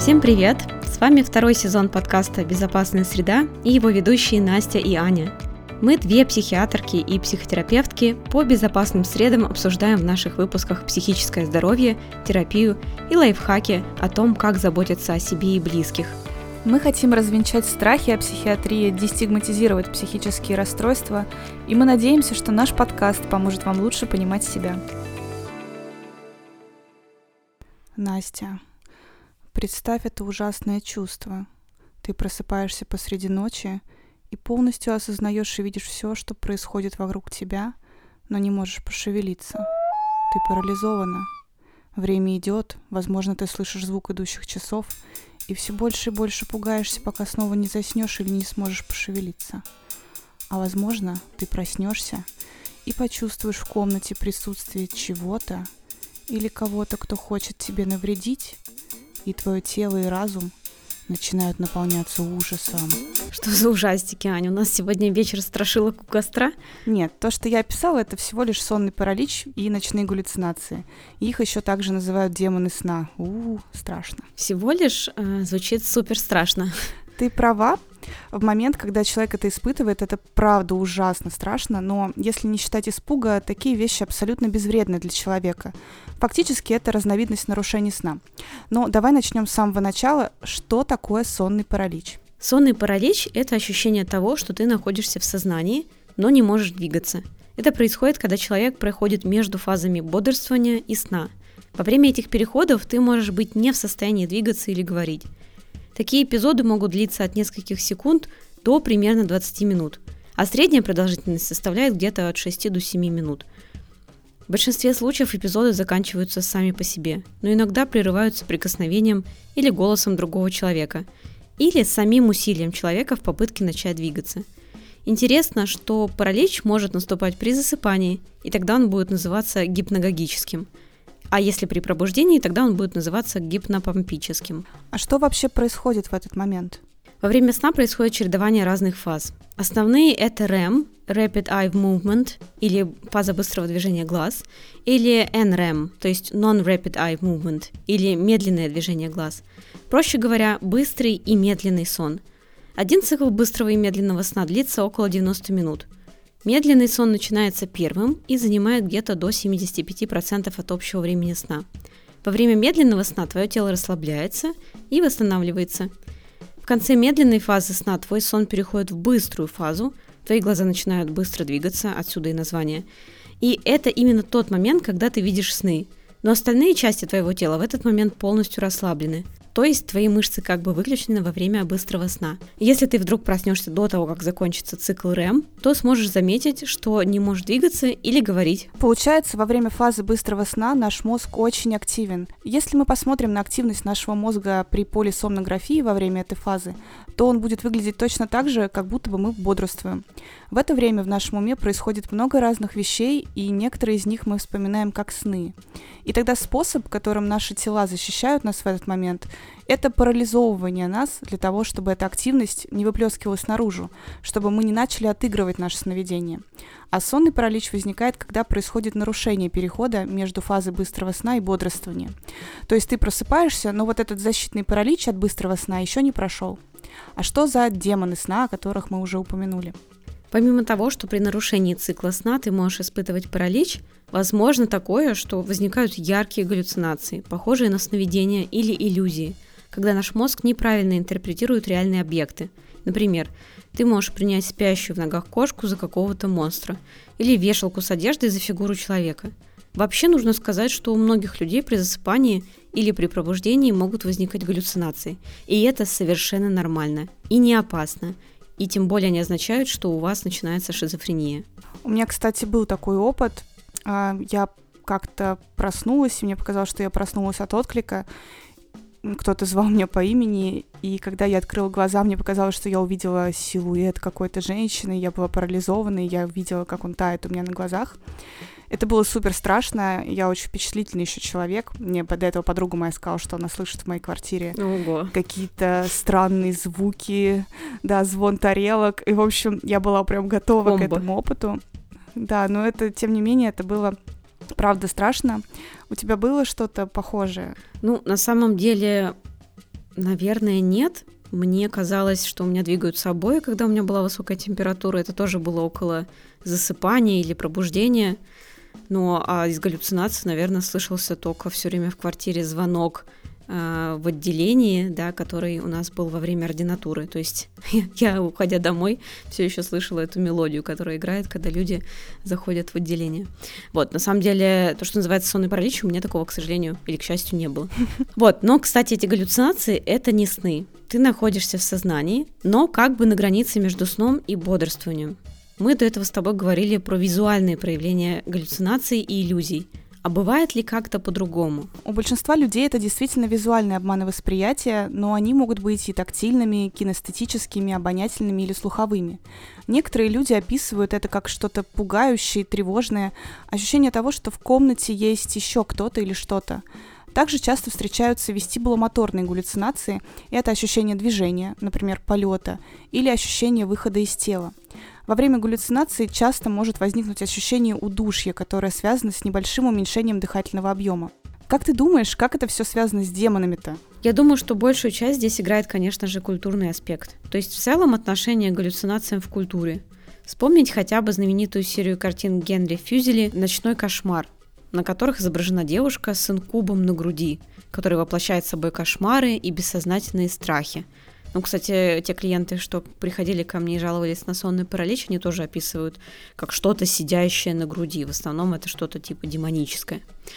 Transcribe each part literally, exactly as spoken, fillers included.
Всем привет! С вами второй сезон подкаста «Безопасная среда» и его ведущие Настя и Аня. Мы две психиатрки и психотерапевтки по безопасным средам обсуждаем в наших выпусках психическое здоровье, терапию и лайфхаки о том, как заботиться о себе и близких. Мы хотим развенчать страхи о психиатрии, дестигматизировать психические расстройства, и мы надеемся, что наш подкаст поможет вам лучше понимать себя. Настя, представь это ужасное чувство. Ты просыпаешься посреди ночи и полностью осознаешь и видишь все, что происходит вокруг тебя, но не можешь пошевелиться. Ты парализована. Время идет, возможно, ты слышишь звук идущих часов, и все больше и больше пугаешься, пока снова не заснешь или не сможешь пошевелиться. А возможно, ты проснешься и почувствуешь в комнате присутствие чего-то или кого-то, кто хочет тебе навредить, и твое тело и разум начинают наполняться ужасом. Что за ужастики, Аня? У нас сегодня вечер страшилок у костра? Нет, то, что я описала, это всего лишь сонный паралич и ночные галлюцинации. Их еще также называют демоны сна. У-у, страшно. Всего лишь э, звучит супер страшно. Ты права. В момент, когда человек это испытывает, это правда ужасно страшно, но если не считать испуга, такие вещи абсолютно безвредны для человека. Фактически это разновидность нарушений сна. Но давай начнем с самого начала. Что такое сонный паралич? Сонный паралич – это ощущение того, что ты находишься в сознании, но не можешь двигаться. Это происходит, когда человек проходит между фазами бодрствования и сна. Во время этих переходов ты можешь быть не в состоянии двигаться или говорить. Такие эпизоды могут длиться от нескольких секунд до примерно двадцать минут, а средняя продолжительность составляет где-то от шести до семи минут. В большинстве случаев эпизоды заканчиваются сами по себе, но иногда прерываются прикосновением или голосом другого человека, или самим усилием человека в попытке начать двигаться. Интересно, что паралич может наступать при засыпании, и тогда он будет называться гипногогическим. А если при пробуждении, тогда он будет называться гипнопомпическим. А что вообще происходит в этот момент? Во время сна происходит чередование разных фаз. Основные это рэм, Rapid Eye Movement, или фаза быстрого движения глаз, или эн рэм, то есть Non-Rapid Eye Movement, или медленное движение глаз. Проще говоря, быстрый и медленный сон. Один цикл быстрого и медленного сна длится около девяносто минут. Медленный сон начинается первым и занимает где-то до семьдесят пять процентов от общего времени сна. Во время медленного сна твое тело расслабляется и восстанавливается. В конце медленной фазы сна твой сон переходит в быструю фазу, твои глаза начинают быстро двигаться, отсюда и название. И это именно тот момент, когда ты видишь сны. Но остальные части твоего тела в этот момент полностью расслаблены. То есть твои мышцы как бы выключены во время быстрого сна. Если ты вдруг проснешься до того, как закончится цикл рэм, то сможешь заметить, что не можешь двигаться или говорить. Получается, во время фазы быстрого сна наш мозг очень активен. Если мы посмотрим на активность нашего мозга при полисомнографии во время этой фазы, то он будет выглядеть точно так же, как будто бы мы бодрствуем. В это время в нашем уме происходит много разных вещей, и некоторые из них мы вспоминаем как сны. И тогда способ, которым наши тела защищают нас в этот момент, это парализовывание нас для того, чтобы эта активность не выплескивалась наружу, чтобы мы не начали отыгрывать наше сновидение. А сонный паралич возникает, когда происходит нарушение перехода между фазой быстрого сна и бодрствования. То есть ты просыпаешься, но вот этот защитный паралич от быстрого сна еще не прошел. А что за демоны сна, о которых мы уже упомянули? Помимо того, что при нарушении цикла сна ты можешь испытывать паралич, возможно такое, что возникают яркие галлюцинации, похожие на сновидения или иллюзии, когда наш мозг неправильно интерпретирует реальные объекты. Например, ты можешь принять спящую в ногах кошку за какого-то монстра или вешалку с одеждой за фигуру человека. Вообще нужно сказать, что у многих людей при засыпании или при пробуждении могут возникать галлюцинации, и это совершенно нормально и не опасно. И тем более они означают, что у вас начинается шизофрения. У меня, кстати, был такой опыт. Я как-то проснулась, и мне показалось, что я проснулась от отклика. Кто-то звал меня по имени, и когда я открыла глаза, мне показалось, что я увидела силуэт какой-то женщины, я была парализована, и я увидела, как он тает у меня на глазах. Это было супер страшно, я очень впечатлительный еще человек. Мне до этого подруга моя сказала, что она слышит в моей квартире Ого. какие-то странные звуки, да, звон тарелок. И, в общем, я была прям готова Комбо. к этому опыту. Да, но это, тем не менее, это было правда страшно. У тебя было что-то похожее? Ну, на самом деле, Наверное, нет. Мне казалось, что у меня двигаются обои, когда у меня была высокая температура. Это тоже было около засыпания или пробуждения. Ну, а из галлюцинаций, наверное, слышался только все время в квартире звонок э, в отделении, да, который у нас был во время ординатуры. То есть я, уходя домой, все еще слышала эту мелодию, которая играет, когда люди заходят в отделение. Вот, на самом деле, то, что называется сонный паралич, у меня такого, к сожалению, или к счастью, не было. Вот, но, кстати, эти галлюцинации — это не сны. Ты находишься в сознании, но как бы на границе между сном и бодрствованием. Мы до этого с тобой говорили про визуальные проявления галлюцинаций и иллюзий. А бывает ли как-то по-другому? У большинства людей это действительно визуальные обманы восприятия, но они могут быть и тактильными, кинестетическими, обонятельными или слуховыми. Некоторые люди описывают это как что-то пугающее, тревожное, ощущение того, что в комнате есть еще кто-то или что-то. Также часто встречаются вестибуломоторные галлюцинации, и это ощущение движения, например, полета, или ощущение выхода из тела. Во время галлюцинации часто может возникнуть ощущение удушья, которое связано с небольшим уменьшением дыхательного объема. Как ты думаешь, как это все связано с демонами-то? Я думаю, что большую часть здесь играет, конечно же, культурный аспект. То есть в целом отношение к галлюцинациям в культуре. Вспомнить хотя бы знаменитую серию картин Генри Фюзели «Ночной кошмар», на которых изображена девушка с инкубом на груди, который воплощает собой кошмары и бессознательные страхи. Ну, кстати, те клиенты, что приходили ко мне и жаловались на сонный паралич, они тоже описывают как что-то сидящее на груди. В основном это что-то типа демоническое.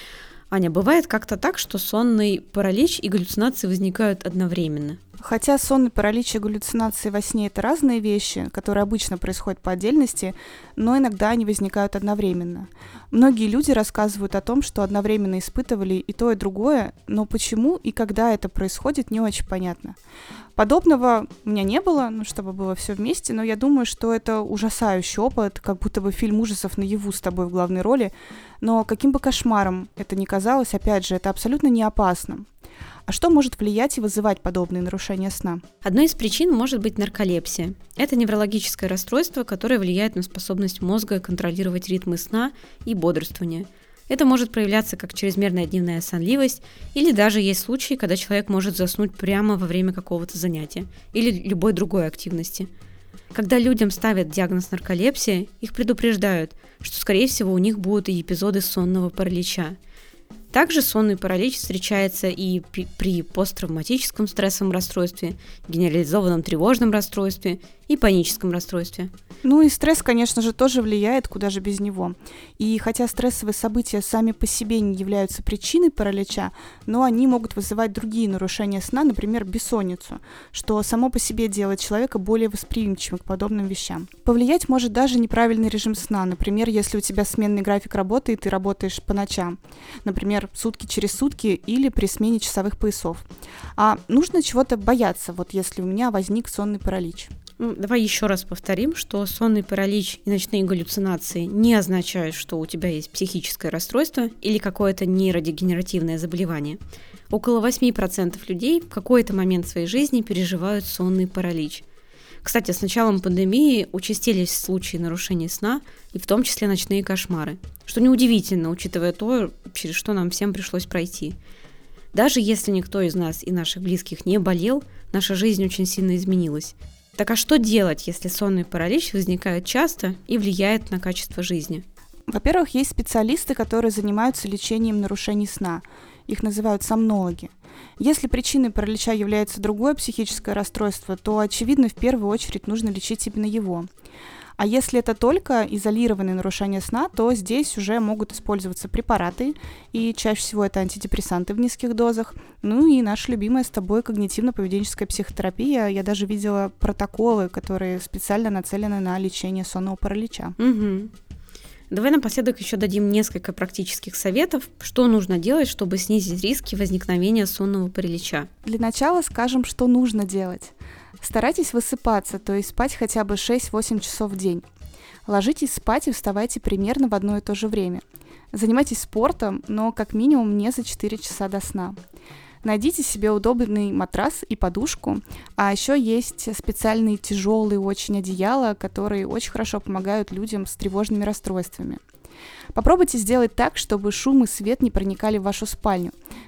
Аня, бывает как-то так, что сонный паралич и галлюцинации возникают одновременно? Хотя сонный паралич и галлюцинации во сне — это разные вещи, которые обычно происходят по отдельности, но иногда они возникают одновременно. Многие люди рассказывают о том, что одновременно испытывали и то, и другое, но почему и когда это происходит, не очень понятно. Подобного у меня не было, ну, чтобы было все вместе, но я думаю, что это ужасающий опыт, как будто бы фильм ужасов наяву с тобой в главной роли, но каким бы кошмаром это ни казалось, опять же, это абсолютно не опасно. А что может влиять и вызывать подобные нарушения сна? Одной из причин может быть нарколепсия. Это неврологическое расстройство, которое влияет на способность мозга контролировать ритмы сна и бодрствования. Это может проявляться как чрезмерная дневная сонливость, или даже есть случаи, когда человек может заснуть прямо во время какого-то занятия или любой другой активности. Когда людям ставят диагноз нарколепсия, их предупреждают, что, скорее всего, у них будут и эпизоды сонного паралича. Также сонный паралич встречается и при посттравматическом стрессовом расстройстве, генерализованном тревожном расстройстве и паническом расстройстве. Ну и стресс, конечно же, тоже влияет, куда же без него. И хотя стрессовые события сами по себе не являются причиной паралича, но они могут вызывать другие нарушения сна, например, бессонницу, что само по себе делает человека более восприимчивым к подобным вещам. Повлиять может даже неправильный режим сна, например, если у тебя сменный график работы и ты работаешь по ночам, например, сутки через сутки или при смене часовых поясов. А нужно чего-то бояться, вот если у меня возник сонный паралич. Давай еще раз повторим, что сонный паралич и ночные галлюцинации не означают, что у тебя есть психическое расстройство или какое-то нейродегенеративное заболевание. Около восемь процентов людей в какой-то момент своей жизни переживают сонный паралич. Кстати, с началом пандемии участились случаи нарушений сна, и в том числе ночные кошмары, что неудивительно, учитывая то, через что нам всем пришлось пройти. Даже если никто из нас и наших близких не болел, наша жизнь очень сильно изменилась. Так а что делать, если сонный паралич возникает часто и влияет на качество жизни? Во-первых, есть специалисты, которые занимаются лечением нарушений сна. Их называют сомнологи. Если причиной паралича является другое психическое расстройство, то, очевидно, в первую очередь нужно лечить именно его. А если это только изолированные нарушения сна, то здесь уже могут использоваться препараты, и чаще всего это антидепрессанты в низких дозах. Ну и наша любимая с тобой когнитивно-поведенческая психотерапия. Я даже видела протоколы, которые специально нацелены на лечение сонного паралича. Угу. Давай напоследок еще дадим несколько практических советов, что нужно делать, чтобы снизить риски возникновения сонного паралича. Для начала скажем, что нужно делать. Старайтесь высыпаться, то есть спать хотя бы шесть-восемь часов в день. Ложитесь спать и вставайте примерно в одно и то же время. Занимайтесь спортом, но как минимум не за четыре часа до сна. Найдите себе удобный матрас и подушку, а еще есть специальные тяжелые очень одеяла, которые очень хорошо помогают людям с тревожными расстройствами. Попробуйте сделать так, чтобы шум и свет не проникали в вашу спальню.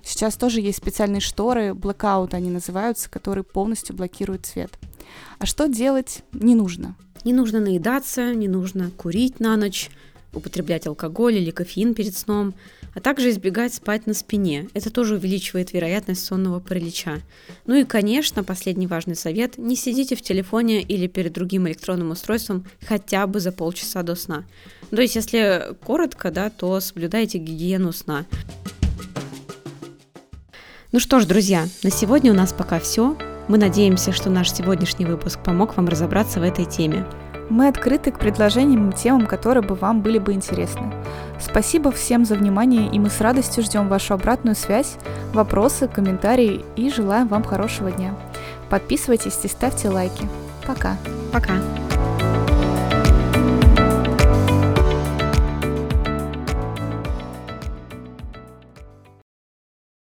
Сейчас тоже есть специальные шторы, blackout они называются, которые полностью блокируют свет. А что делать не нужно? Не нужно наедаться, не нужно курить на ночь, употреблять алкоголь или кофеин перед сном, а также избегать спать на спине. Это тоже увеличивает вероятность сонного паралича. Ну и, конечно, последний важный совет – не сидите в телефоне или перед другим электронным устройством хотя бы за полчаса до сна. То есть, если коротко, да, то соблюдайте гигиену сна. Ну что ж, друзья, на сегодня у нас пока все. Мы надеемся, что наш сегодняшний выпуск помог вам разобраться в этой теме. Мы открыты к предложениям и темам, которые бы вам были бы интересны. Спасибо всем за внимание, и мы с радостью ждем вашу обратную связь, вопросы, комментарии и желаем вам хорошего дня. Подписывайтесь и ставьте лайки. Пока. Пока.